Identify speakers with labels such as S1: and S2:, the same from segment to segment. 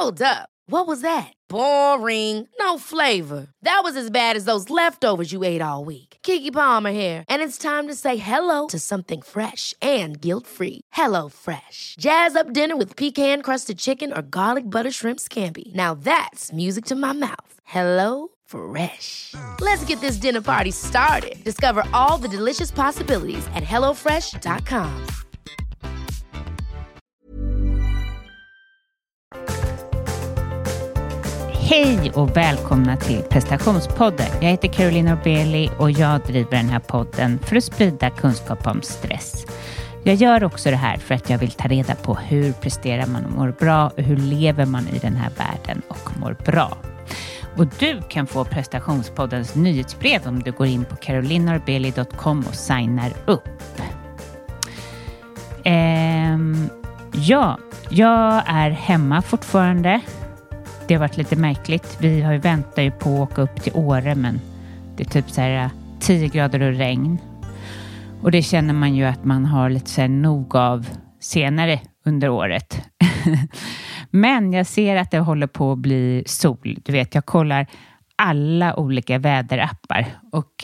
S1: Hold up. What was that? Boring. No flavor. That was as bad as those leftovers you ate all week. Keke Palmer here. And it's time to say hello to something fresh and guilt-free. Hello Fresh. Jazz up dinner with pecan-crusted chicken or garlic butter shrimp scampi. Now that's music to my mouth. Hello Fresh. Let's get this dinner party started. Discover all the delicious possibilities at hellofresh.com.
S2: Hej och välkomna till Prestationspodden. Jag heter Caroline Norbeli och jag driver den här podden för att sprida kunskap om stress. Jag gör också det här för att jag vill ta reda på hur presterar man och mår bra och hur lever man i den här världen och mår bra. Och du kan få Prestationspoddens nyhetsbrev om du går in på carolinnorbeli.com och signar upp. Jag är hemma fortfarande. Det har varit lite märkligt. Vi har ju väntat ju på att åka upp till Åre, men det är typ så här 10 grader och regn. Och det känner man ju att man har lite så här nog av senare under året. Men jag ser att det håller på att bli sol. Du vet, jag kollar alla olika väderappar och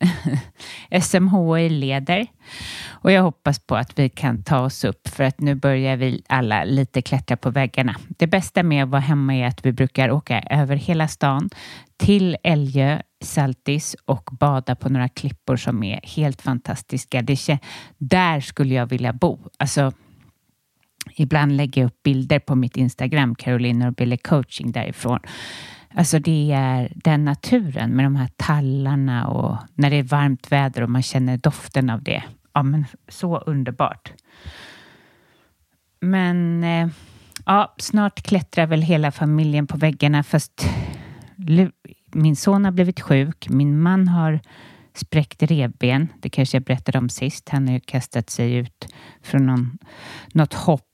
S2: SMHI leder. Och jag hoppas på att vi kan ta oss upp för att nu börjar vi alla lite klättra på väggarna. Det bästa med att vara hemma är att vi brukar åka över hela stan till Älgö, Saltis och bada på några klippor som är helt fantastiska. Där skulle jag vilja bo. Alltså, ibland lägger jag upp bilder på mitt Instagram, Caroline Norbeli Coaching därifrån. Alltså det är den naturen med de här tallarna och när det är varmt väder och man känner doften av det. Ja, men så underbart. Men snart klättrar väl hela familjen på väggarna, fast min son har blivit sjuk. Min man har spräckt revben. Det kanske jag berättade om sist. Han har ju kastat sig ut från något hopp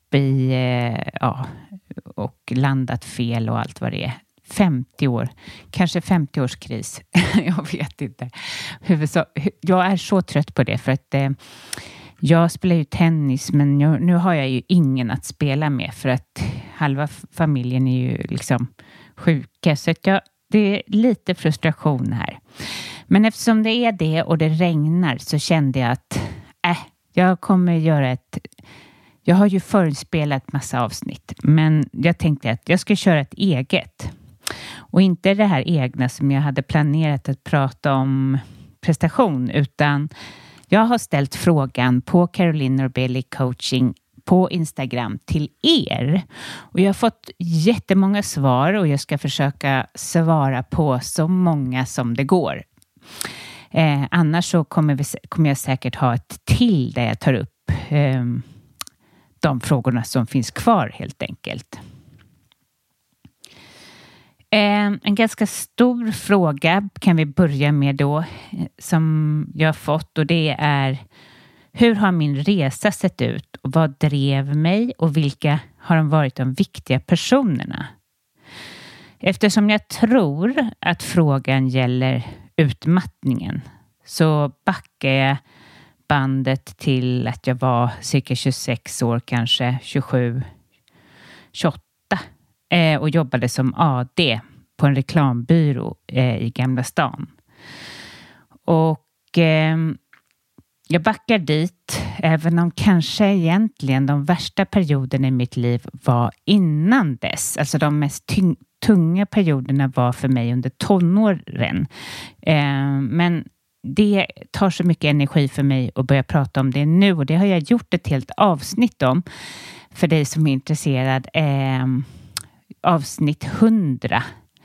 S2: och landat fel och allt vad det är. 50 år. Kanske 50-årskris. Jag vet inte. Jag är så trött på det för att jag spelar ju tennis, men nu har jag ju ingen att spela med för att halva familjen är ju liksom sjuka. Så att det är lite frustration här. Men eftersom det är det och det regnar så kände jag att jag kommer göra jag har ju förinspelat massa avsnitt, men jag tänkte att jag ska köra ett eget. Och inte det här egna som jag hade planerat att prata om prestation, utan jag har ställt frågan på Caroline Norbeli Coaching på Instagram till er. Och jag har fått jättemånga svar och jag ska försöka svara på så många som det går. Annars så kommer jag säkert ha ett till där jag tar upp de frågorna som finns kvar helt enkelt. En ganska stor fråga kan vi börja med då som jag har fått, och det är: hur har min resa sett ut och vad drev mig och vilka har varit de viktiga personerna? Eftersom jag tror att frågan gäller utmattningen så backar jag bandet till att jag var cirka 26 år, kanske 27, 28 och jobbade som AD på en reklambyrå i Gamla stan. Och jag backar dit, även om kanske egentligen de värsta perioderna i mitt liv var innan dess. Alltså de mest tunga perioderna var för mig under tonåren. Men det tar så mycket energi för mig att börja prata om det nu, och det har jag gjort ett helt avsnitt om för dig som är intresserad. Avsnitt 100.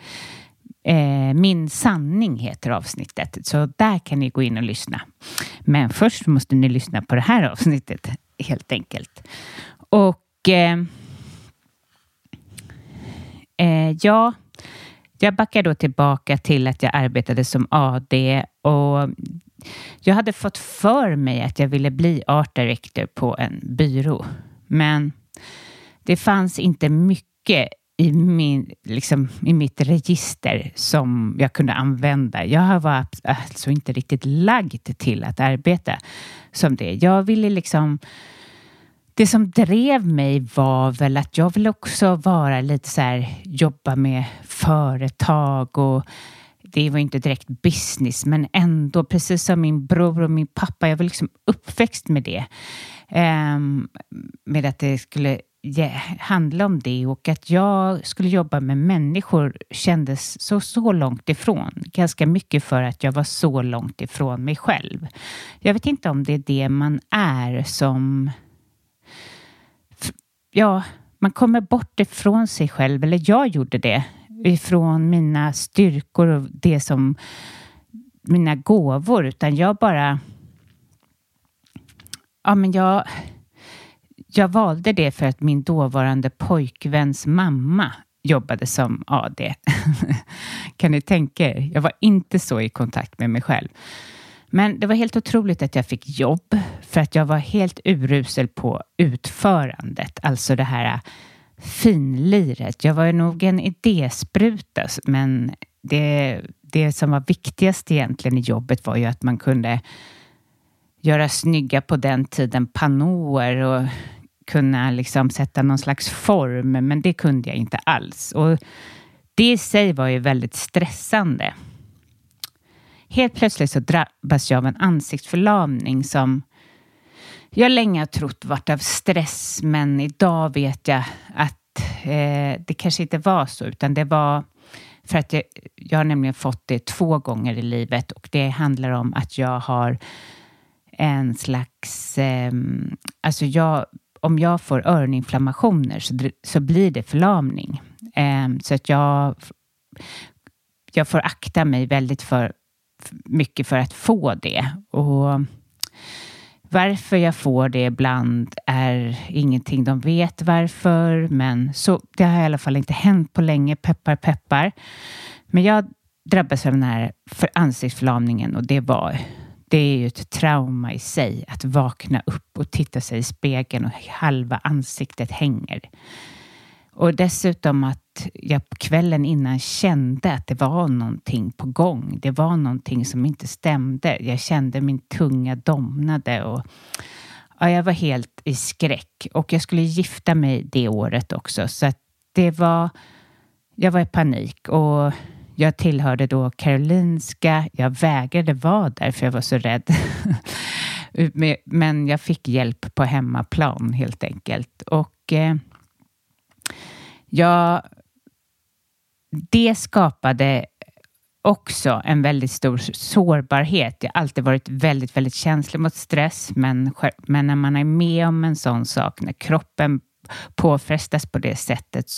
S2: Min sanning heter avsnittet, så där kan ni gå in och lyssna. Men först måste ni lyssna på det här avsnittet helt enkelt. Och jag backar då tillbaka till att jag arbetade som AD, och jag hade fått för mig att jag ville bli art director på en byrå. Men det fanns inte mycket i mitt register som jag kunde använda. Jag var alltså inte riktigt lagd till att arbeta som det. Jag ville det som drev mig var väl att jag vill också vara lite så här, jobba med företag, och det var inte direkt business, men ändå precis som min bror och min pappa, jag var liksom uppväxt med det. Med att det skulle handla om det, och att jag skulle jobba med människor kändes så långt ifrån. Ganska mycket för att jag var så långt ifrån mig själv. Jag vet inte om det är det man är som... Ja, man kommer bort ifrån sig själv, eller jag gjorde det, ifrån mina styrkor och det som mina gåvor, utan jag bara... Ja, men jag valde det för att min dåvarande pojkväns mamma jobbade som AD. Kan ni tänka er? Jag var inte så i kontakt med mig själv. Men det var helt otroligt att jag fick jobb, för att jag var helt urusel på utförandet. Alltså det här finliret. Jag var nog en idéspruta, men det som var viktigast egentligen i jobbet var ju att man kunde göra snygga, på den tiden, pannåer och kunna liksom sätta någon slags form, men det kunde jag inte alls. Och det i sig var ju väldigt stressande. Helt plötsligt så drabbas jag av en ansiktsförlamning som jag länge har trott varit av stress, men idag vet jag att det kanske inte var så, utan det var för att jag har nämligen fått det 2 gånger i livet, och det handlar om att jag har en slags, om jag får öroninflammationer så blir det förlamning. Så att jag får akta mig väldigt mycket för att få det. Och varför jag får det ibland är ingenting de vet varför, men så det har i alla fall inte hänt på länge, peppar peppar. Men jag drabbas av den här ansiktsförlamningen, och det är ju ett trauma i sig att vakna upp och titta sig i spegeln och halva ansiktet hänger. Och dessutom att jag på kvällen innan kände att det var någonting på gång. Det var någonting som inte stämde. Jag kände min tunga domnade, och ja, jag var helt i skräck. Och jag skulle gifta mig det året också, så att jag var i panik, och jag tillhörde då Karolinska. Jag vägrade vara där för jag var så rädd. Men jag fick hjälp på hemmaplan helt enkelt. Och det skapade också en väldigt stor sårbarhet. Jag har alltid varit väldigt, väldigt känslig mot stress. Men när man är med om en sån sak, när kroppen påfrestas på det sättet,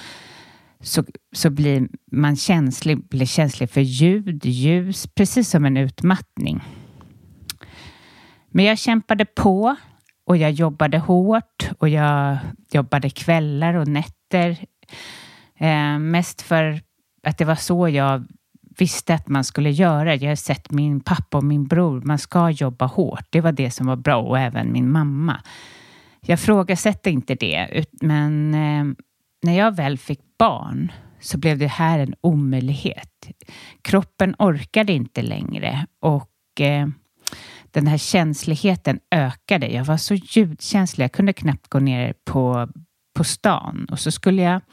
S2: så blir man känslig för ljus, precis som en utmattning. Men jag kämpade på, och jag jobbade hårt, och jag jobbade kvällar och nätter. Mest för att det var så jag visste att man skulle göra. Jag har sett min pappa och min bror, man ska jobba hårt. Det var det som var bra, och även min mamma. Jag frågasätter inte det, men när jag väl fick barn så blev det här en omöjlighet. Kroppen orkade inte längre, och den här känsligheten ökade. Jag var så ljudkänslig, jag kunde knappt gå ner på stan. Och så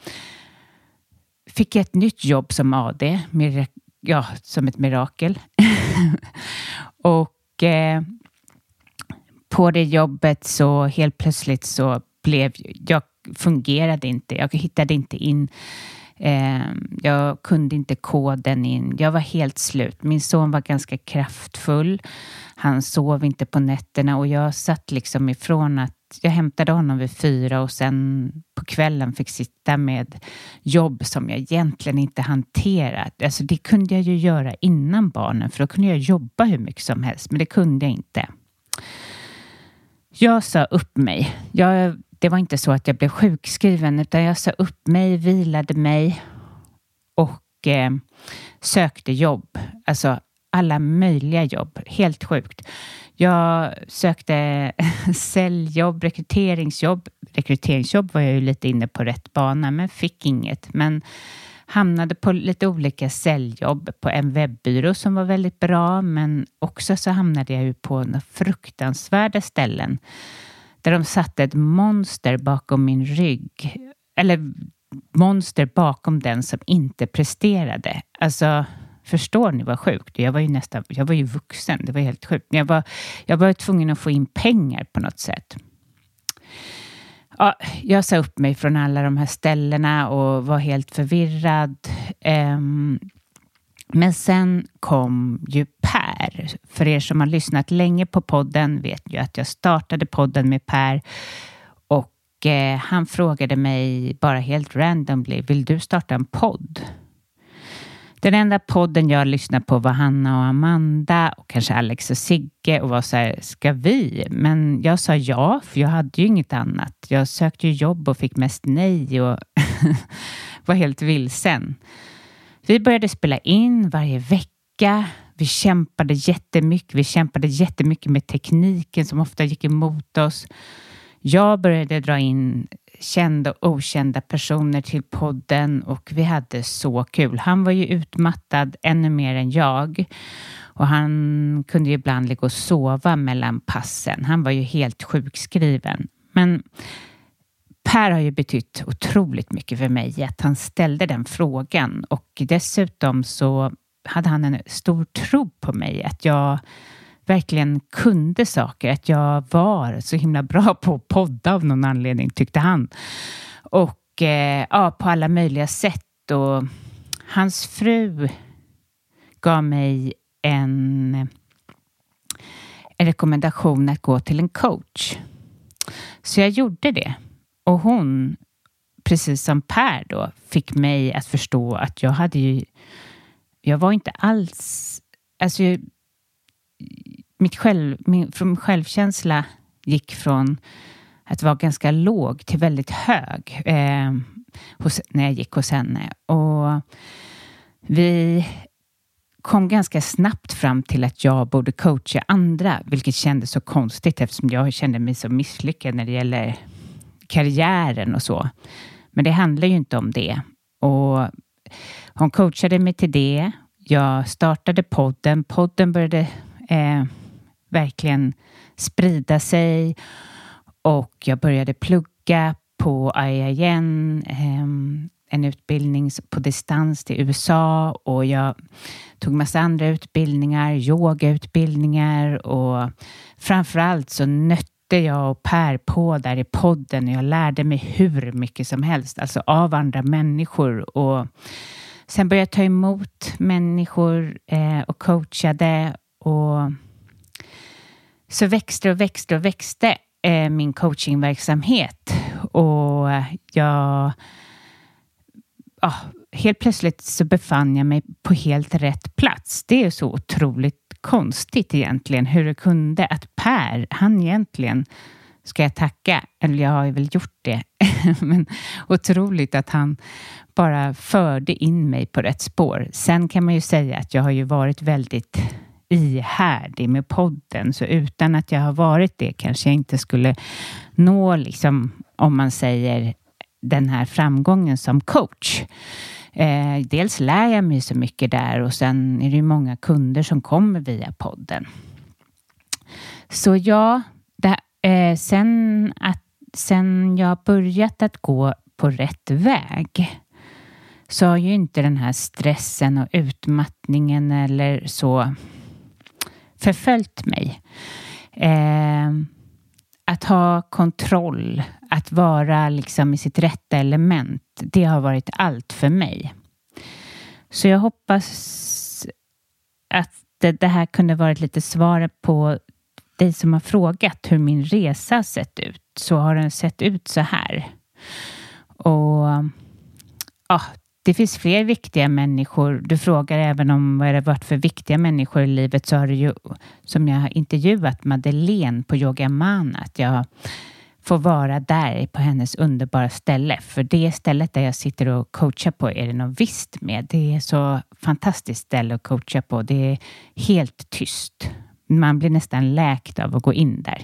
S2: fick jag ett nytt jobb som AD, som ett mirakel. Och på det jobbet så helt plötsligt så jag fungerade inte. Jag hittade inte in. Jag kunde inte koden in. Jag var helt slut. Min son var ganska kraftfull. Han sov inte på nätterna, och jag satt liksom ifrån att jag hämtade honom vid 4 och sen på kvällen fick sitta med jobb som jag egentligen inte hanterat. Alltså det kunde jag ju göra innan barnen, för då kunde jag jobba hur mycket som helst, men det kunde jag inte. Jag sa upp mig. Det var inte så att jag blev sjukskriven, utan jag sa upp mig, vilade mig och sökte jobb. Alltså alla möjliga jobb. Helt sjukt. Jag sökte säljjobb, rekryteringsjobb. Rekryteringsjobb var jag ju lite inne på rätt bana, men fick inget. Men hamnade på lite olika säljjobb på en webbyrå som var väldigt bra, men också så hamnade jag ju på några fruktansvärda ställen där de satte ett monster bakom min rygg. Eller monster bakom den som inte presterade. Alltså, förstår ni vad sjukt? Jag var ju vuxen, det var helt sjukt. Jag var tvungen att få in pengar på något sätt. Ja, jag sa upp mig från alla de här ställena och var helt förvirrad. Men sen kom ju Per. För er som har lyssnat länge på podden vet ju att jag startade podden med Per. Och han frågade mig bara helt randomly, vill du starta en podd? Den enda podden jag lyssnade på var Hanna och Amanda och kanske Alex och Sigge och var så här, ska vi? Men jag sa ja, för jag hade ju inget annat. Jag sökte ju jobb och fick mest nej och var helt vilsen. Vi började spela in varje vecka. Vi kämpade jättemycket med tekniken som ofta gick emot oss. Jag började dra in kända och okända personer till podden och vi hade så kul. Han var ju utmattad ännu mer än jag och han kunde ju ibland ligga och sova mellan passen. Han var ju helt sjukskriven. Men Per har ju betytt otroligt mycket för mig att han ställde den frågan och dessutom så hade han en stor tro på mig att jag verkligen kunde saker, att jag var så himla bra på att podda av någon anledning tyckte han. Och på alla möjliga sätt och hans fru gav mig en rekommendation att gå till en coach. Så jag gjorde det. Och hon, precis som Per då, fick mig att förstå att jag var inte alls, alltså min självkänsla gick från att vara ganska låg till väldigt hög när jag gick hos henne. Och vi kom ganska snabbt fram till att jag borde coacha andra, vilket kändes så konstigt eftersom jag kände mig så misslyckad när det gäller karriären och så. Men det handlar ju inte om det. Och hon coachade mig till det. Jag startade podden. Podden började verkligen sprida sig. Och jag började plugga på IIN. En utbildning på distans till USA. Och jag tog massa andra utbildningar. Yogautbildningar. Och framförallt så nötte jag och Per på där i podden och jag lärde mig hur mycket som helst, alltså av andra människor och sen började jag ta emot människor och coachade och så växte min coachingverksamhet och helt plötsligt så befann jag mig på helt rätt plats. Det är så otroligt konstigt egentligen hur det kunde att Per, han egentligen ska jag tacka, eller jag har ju väl gjort det, men otroligt att han bara förde in mig på rätt spår. Sen kan man ju säga att jag har ju varit väldigt ihärdig med podden, så utan att jag har varit det kanske jag inte skulle nå liksom, om man säger den här framgången som coach. Dels lär jag mig så mycket där och sen är det ju många kunder som kommer via podden. Så ja, sen jag börjat att gå på rätt väg så har ju inte den här stressen och utmattningen eller så förföljt mig. Att ha kontroll, att vara liksom i sitt rätta element, det har varit allt för mig. Så jag hoppas att det här kunde varit lite svar på dig som har frågat hur min resa sett ut. Så har den sett ut så här. Och det finns fler viktiga människor. Du frågar även om vad det varit för viktiga människor i livet, så har det ju, som jag har intervjuat Madeleine på Yoga Man, att jag får vara där på hennes underbara ställe. För det stället där jag sitter och coachar på är det något visst med. Det är så fantastiskt ställe att coacha på. Det är helt tyst. Man blir nästan läkt av att gå in där.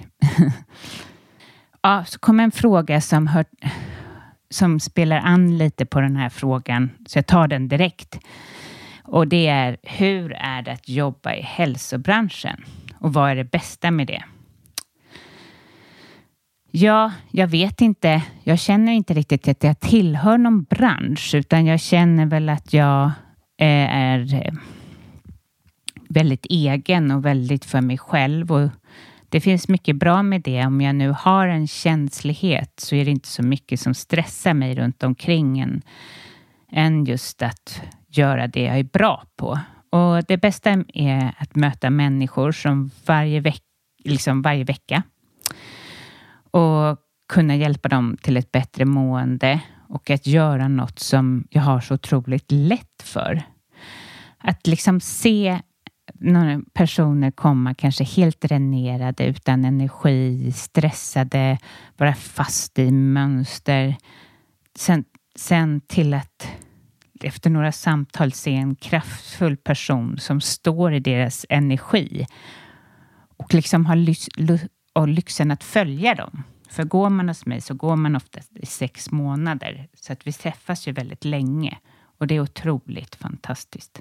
S2: Så kommer en fråga som spelar an lite på den här frågan. Så jag tar den direkt. Och det är, hur är det att jobba i hälsobranschen? Och vad är det bästa med det? Ja, jag vet inte. Jag känner inte riktigt att jag tillhör någon bransch, utan jag känner väl att jag är väldigt egen och väldigt för mig själv. Och det finns mycket bra med det. Om jag nu har en känslighet så är det inte så mycket som stressar mig runt omkring än just att göra det jag är bra på. Och det bästa är att möta människor som varje vecka och kunna hjälpa dem till ett bättre mående och att göra något som jag har så otroligt lätt för. Att liksom se några personer komma kanske helt dränerade, utan energi, stressade, vara fast i mönster. Sen till att efter några samtal se en kraftfull person som står i deras energi och liksom har lyxen att följa dem. För går man hos mig så går man oftast i 6 månader. Så att vi träffas ju väldigt länge. Och det är otroligt fantastiskt.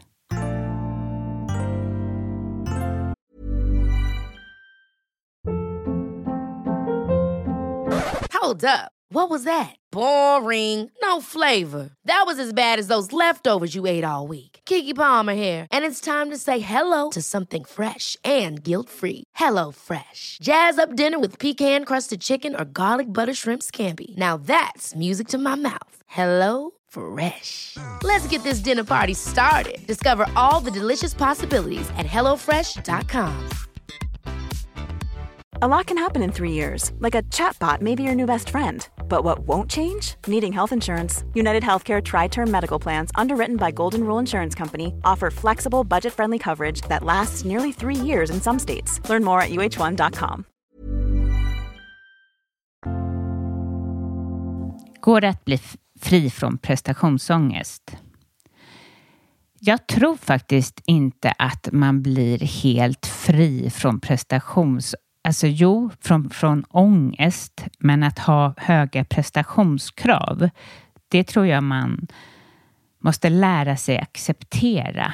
S1: Hold up. What was that? Boring. No flavor. That was as bad as those leftovers you ate all week. Keke Palmer here, and it's time to say hello to something fresh and guilt-free. Hello Fresh. Jazz up dinner with pecan-crusted chicken or garlic butter shrimp scampi. Now that's music to my mouth. Hello Fresh. Let's get this dinner party started. Discover all the delicious possibilities at hellofresh.com.
S3: A lot can happen in 3 years, like a chatbot may be your new best friend. But what won't change? Needing health insurance. United Healthcare Tri-Term Medical Plans, underwritten by Golden Rule Insurance Company, offer flexible, budget-friendly coverage that lasts nearly 3 years in some states. Learn more at uh1.com.
S2: Går det att bli fri från prestationsångest? Jag tror faktiskt inte att man blir helt fri från Alltså från ångest, men att ha höga prestationskrav, det tror jag man måste lära sig acceptera.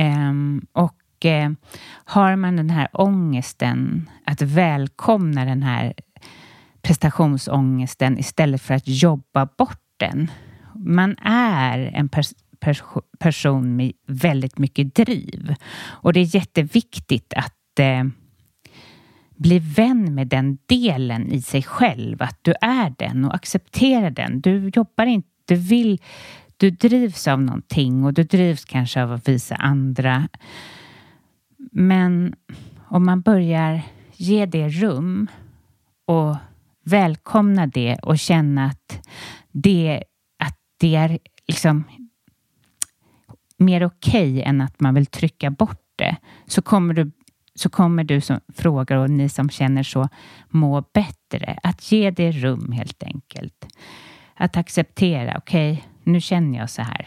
S2: Har man den här ångesten, att välkomna den här prestationsångesten istället för att jobba bort den. Man är en person med väldigt mycket driv. Och det är jätteviktigt att bli vän med den delen i sig själv. Att du är den och acceptera den. Du jobbar inte, du drivs av någonting och du drivs kanske av att visa andra. Men om man börjar ge det rum och välkomna det och känna att det är liksom mer okej än att man vill trycka bort det, så kommer du som frågar och ni som känner så må bättre. Att ge det rum helt enkelt. Att acceptera, okej, nu känner jag så här.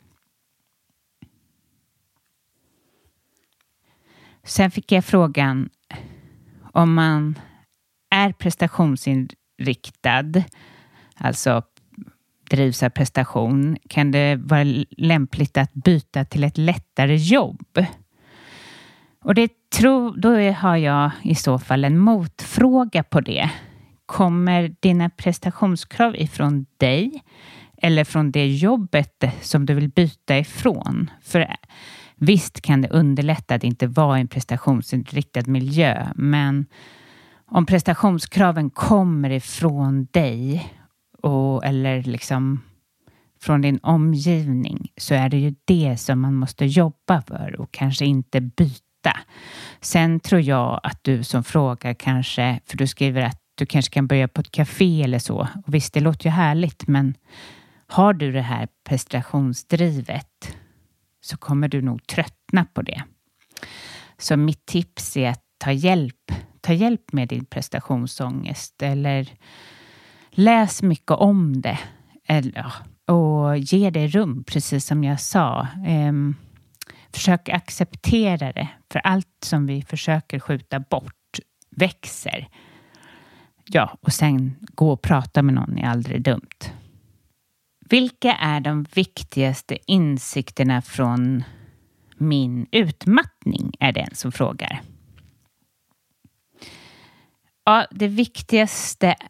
S2: Sen fick jag frågan om man är prestationsinriktad, alltså drivs av prestation, kan det vara lämpligt att byta till ett lättare jobb? Och då har jag i så fall en motfråga på det. Kommer dina prestationskrav ifrån dig eller från det jobbet som du vill byta ifrån? För visst kan det underlätta att inte vara i en prestationsinriktad miljö, men om prestationskraven kommer ifrån dig eller liksom från din omgivning, så är det ju det som man måste jobba för och kanske inte byta. Sen tror jag att du som frågar kanske, för du skriver att du kanske kan börja på ett café eller så. Och visst, det låter ju härligt, men har du det här prestationsdrivet så kommer du nog tröttna på det. Så mitt tips är att ta hjälp med din prestationsångest, eller läs mycket om det. Och ge det rum, precis som jag sa. Försök acceptera det. För allt som vi försöker skjuta bort växer. Ja, och sen gå och prata med någon är aldrig dumt. Vilka är de viktigaste insikterna från min utmattning, är den som frågar. Ja, det viktigaste är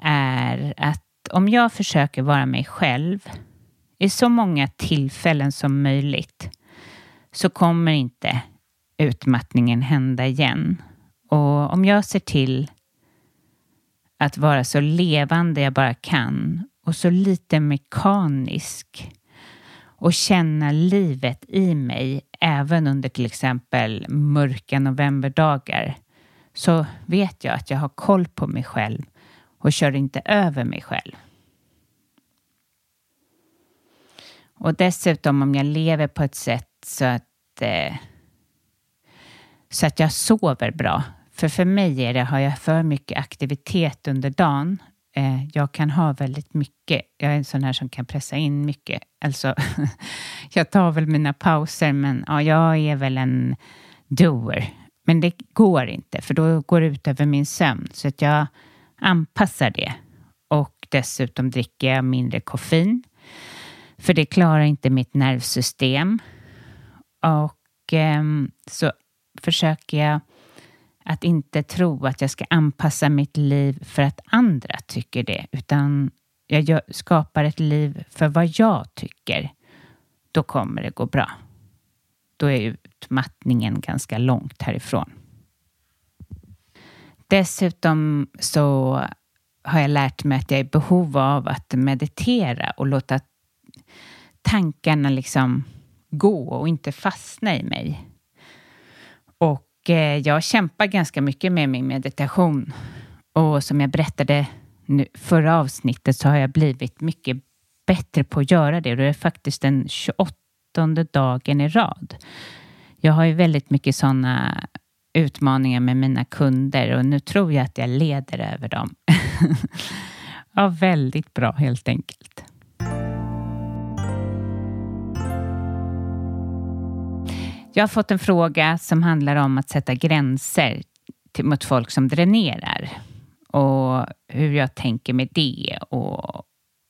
S2: är att om jag försöker vara mig själv i så många tillfällen som möjligt så kommer inte utmattningen hända igen. Och om jag ser till att vara så levande jag bara kan och så lite mekanisk och känna livet i mig även under till exempel mörka novemberdagar, så vet jag att jag har koll på mig själv och kör inte över mig själv. Och dessutom om jag lever på ett sätt så att jag sover bra. För mig har jag för mycket aktivitet under dagen. Jag kan ha väldigt mycket. Jag är en sån här som kan pressa in mycket. Alltså, jag tar väl mina pauser, men ja, jag är väl en doer. Men det går inte, för då går det ut över min sömn. Så att jag anpassar det. Och dessutom dricker jag mindre koffein. För det klarar inte mitt nervsystem. Och så försöker jag att inte tro att jag ska anpassa mitt liv för att andra tycker det. Utan jag skapar ett liv för vad jag tycker. Då kommer det gå bra. Då är utmattningen ganska långt härifrån. Dessutom så har jag lärt mig att jag är i behov av att meditera och låta tankarna liksom gå och inte fastna i mig. Och jag kämpar ganska mycket med min meditation. Och som jag berättade förra avsnittet så har jag blivit mycket bättre på att göra det. Och det är faktiskt den 28:e dagen i rad. Jag har ju väldigt mycket sådana utmaningar med mina kunder. Och nu tror jag att jag leder över dem. Ja, väldigt bra helt enkelt. Jag har fått en fråga som handlar om att sätta gränser mot folk som dränerar. Och hur jag tänker med det. Och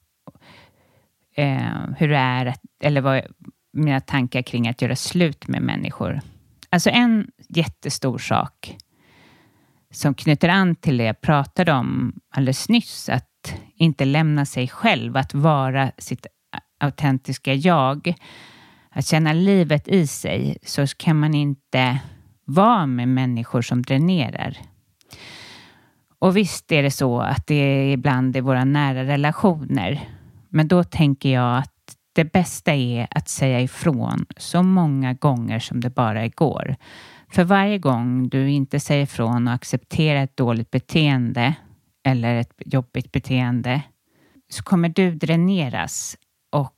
S2: hur det är, eller vad mina tankar kring att göra slut med människor. Alltså en jättestor sak som knyter an till det jag pratade om alldeles nyss. Att inte lämna sig själv, att vara sitt autentiska jag. Att känna livet i sig, så kan man inte vara med människor som dränerar. Och visst är det så att det är ibland i våra nära relationer. Men då tänker jag att det bästa är att säga ifrån så många gånger som det bara går. För varje gång du inte säger ifrån och accepterar ett dåligt beteende eller ett jobbigt beteende, så kommer du dräneras. Och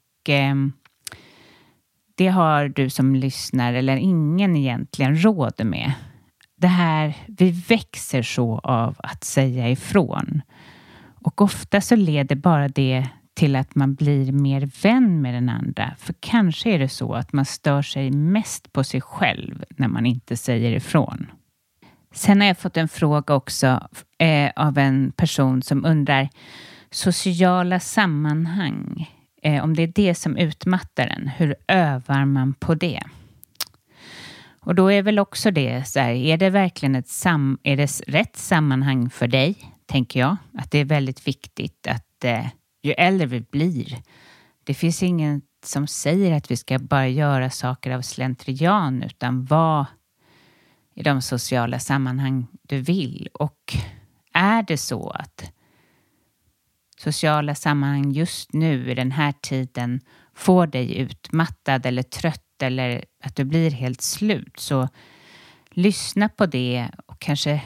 S2: det har du som lyssnar eller ingen egentligen råd med. Det här, vi växer så av att säga ifrån. Och ofta så leder bara det till att man blir mer vän med den andra. För kanske är det så att man stör sig mest på sig själv när man inte säger ifrån. Sen har jag fått en fråga också av en person som undrar sociala sammanhang. Om det är det som utmattar en, hur övar man på det? Och då är väl också det så här, är det verkligen är det rätt sammanhang för dig? Tänker jag, att det är väldigt viktigt att ju äldre vi blir, det finns ingen som säger att vi ska bara göra saker av slentrian, utan vara i de sociala sammanhang du vill. Och är det så att sociala sammanhang just nu i den här tiden får dig utmattad eller trött eller att du blir helt slut, så lyssna på det och kanske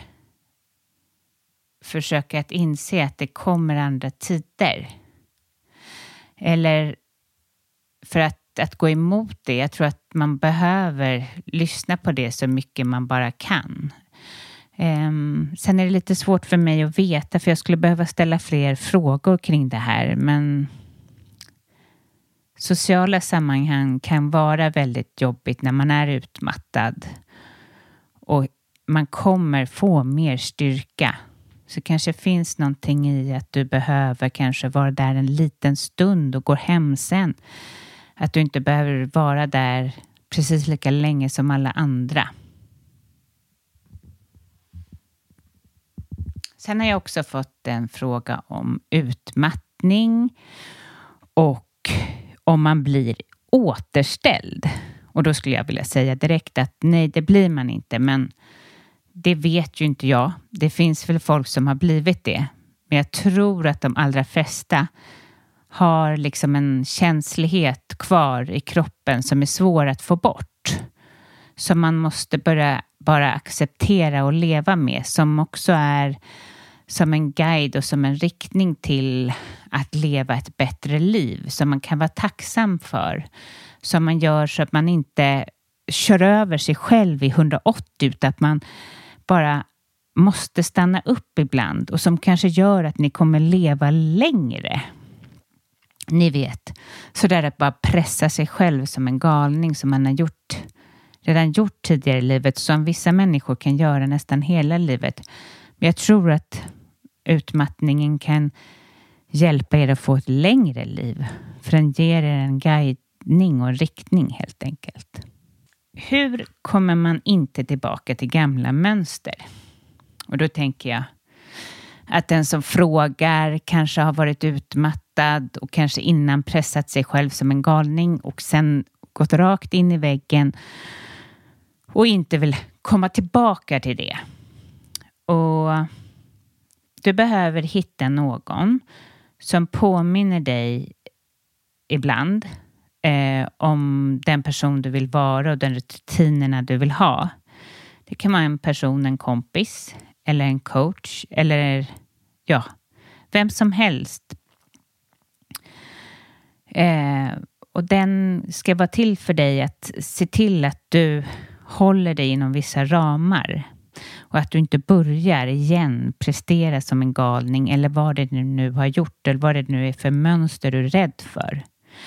S2: försöka att inse att det kommer andra tider. Eller för att gå emot det, jag tror att man behöver lyssna på det så mycket man bara kan. Sen är det lite svårt för mig att veta, för jag skulle behöva ställa fler frågor kring det här, men sociala sammanhang kan vara väldigt jobbigt när man är utmattad och man kommer få mer styrka. Så kanske finns någonting i att du behöver kanske vara där en liten stund och går hem sen. Att du inte behöver vara där precis lika länge som alla andra. Sen har jag också fått en fråga om utmattning och om man blir återställd. Och då skulle jag vilja säga direkt att nej, det blir man inte. Men det vet ju inte jag. Det finns väl folk som har blivit det. Men jag tror att de allra flesta har liksom en känslighet kvar i kroppen som är svår att få bort. Som man måste bara acceptera och leva med. Som också är som en guide och som en riktning till att leva ett bättre liv. Som man kan vara tacksam för. Som man gör så att man inte kör över sig själv i 180. Utan att man bara måste stanna upp ibland. Och som kanske gör att ni kommer leva längre. Ni vet. Så där att bara pressa sig själv som en galning som man har redan gjort tidigare i livet. Som vissa människor kan göra nästan hela livet. Men jag tror att utmattningen kan hjälpa er att få ett längre liv. För den ger er en guidning och riktning helt enkelt. Hur kommer man inte tillbaka till gamla mönster? Och då tänker jag att den som frågar kanske har varit utmattad och kanske innan pressat sig själv som en galning och sen gått rakt in i väggen och inte vill komma tillbaka till det. Och du behöver hitta någon som påminner dig ibland om den person du vill vara och den rutinerna du vill ha. Det kan vara en person, en kompis eller en coach eller ja, vem som helst. Och den ska vara till för dig att se till att du håller dig inom vissa ramar. Och att du inte börjar igen prestera som en galning eller vad det nu har gjort eller vad det nu är för mönster du är rädd för.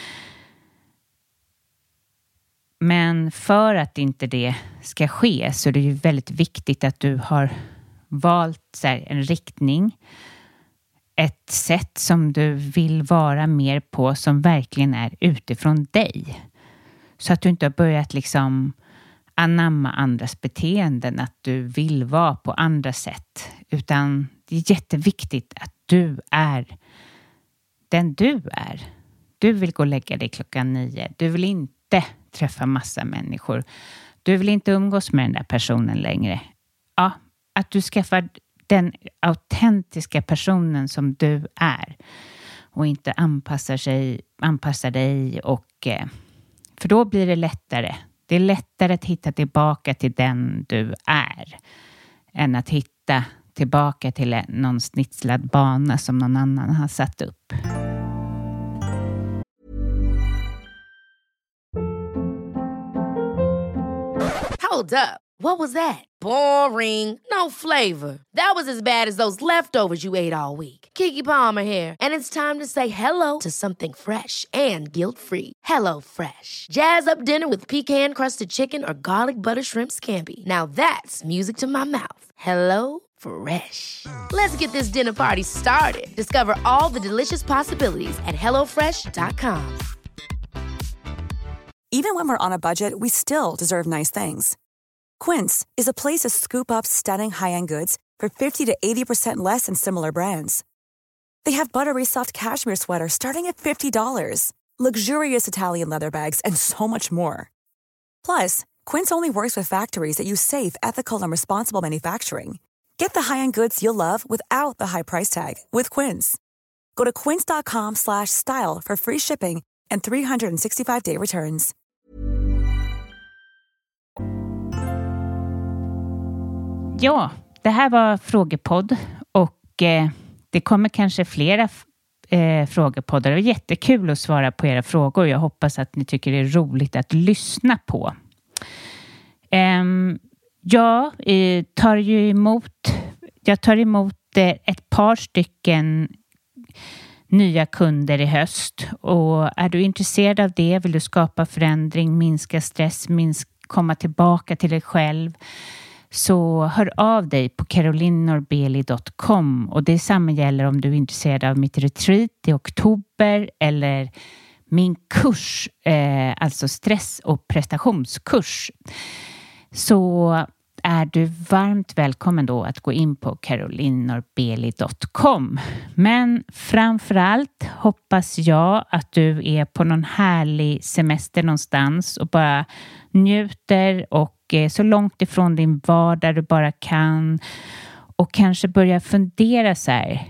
S2: Men för att inte det ska ske så är det ju väldigt viktigt att du har valt en riktning. Ett sätt som du vill vara mer på som verkligen är utifrån dig. Så att du inte har börjat liksom anamma andras beteenden. Att du vill vara på andra sätt. Utan det är jätteviktigt att du är den du är. Du vill gå och lägga dig 9:00. Du vill inte träffa massa människor. Du vill inte umgås med den där personen längre. Ja, att du skaffar den autentiska personen som du är. Och inte anpassar dig. Och, för då blir det lättare. Det är lättare att hitta tillbaka till den du är. Än att hitta tillbaka till någon snitslad bana som någon annan har satt upp.
S1: Hold up. What was that? Boring. No flavor. That was as bad as those leftovers you ate all week. Keke Palmer here, and it's time to say hello to something fresh and guilt-free. Hello Fresh. Jazz up dinner with pecan-crusted chicken or garlic butter shrimp scampi. Now that's music to my mouth. Hello Fresh. Let's get this dinner party started. Discover all the delicious possibilities at hellofresh.com.
S4: Even when we're on a budget, we still deserve nice things. Quince is a place to scoop up stunning high-end goods for 50 to 80% less than similar brands. They have buttery soft cashmere sweaters starting at $50, luxurious Italian leather bags, and so much more. Plus, Quince only works with factories that use safe, ethical, and responsible manufacturing. Get the high-end goods you'll love without the high price tag with Quince. Go to quince.com/style for free shipping and 365-day returns.
S2: Ja, det här var frågepodd och det kommer kanske flera frågepoddar. Det är jättekul att svara på era frågor. Jag hoppas att ni tycker det är roligt att lyssna på. Jag tar emot ett par stycken nya kunder i höst. Och är du intresserad av det, vill du skapa förändring, minska stress, komma tillbaka till dig själv, så hör av dig på carolinorbeli.com. Och det samma gäller om du är intresserad av mitt retreat i oktober eller min kurs, alltså stress- och prestationskurs. Så är du varmt välkommen då att gå in på carolinorbeli.com. Men framförallt hoppas jag att du är på någon härlig semester någonstans och bara njuter och så långt ifrån din vardag du bara kan. Och kanske börja fundera så här,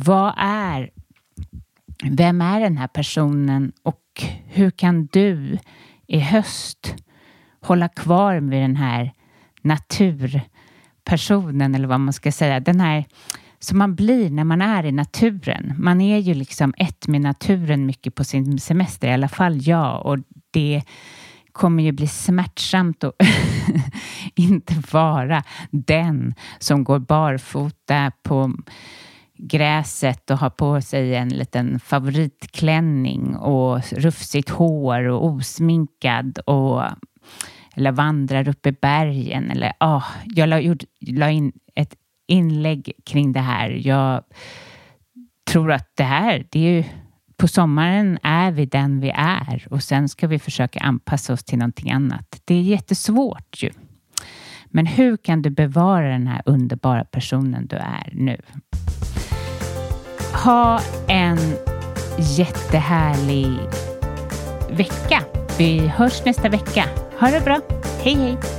S2: vem är den här personen och hur kan du i höst hålla kvar vid den här naturpersonen, eller vad man ska säga, den här som man blir när man är i naturen. Man är ju liksom ett med naturen mycket på sin semester, i alla fall jag, och det kommer ju bli smärtsamt att inte vara den som går barfota på gräset och har på sig en liten favoritklänning och rufsigt hår och osminkad eller vandrar upp i bergen eller jag la in ett inlägg kring det här. Jag tror att det är ju på sommaren är vi den vi är och sen ska vi försöka anpassa oss till någonting annat. Det är jättesvårt ju. Men hur kan du bevara den här underbara personen du är nu? Ha en jättehärlig vecka. Vi hörs nästa vecka. Ha det bra. Hej hej!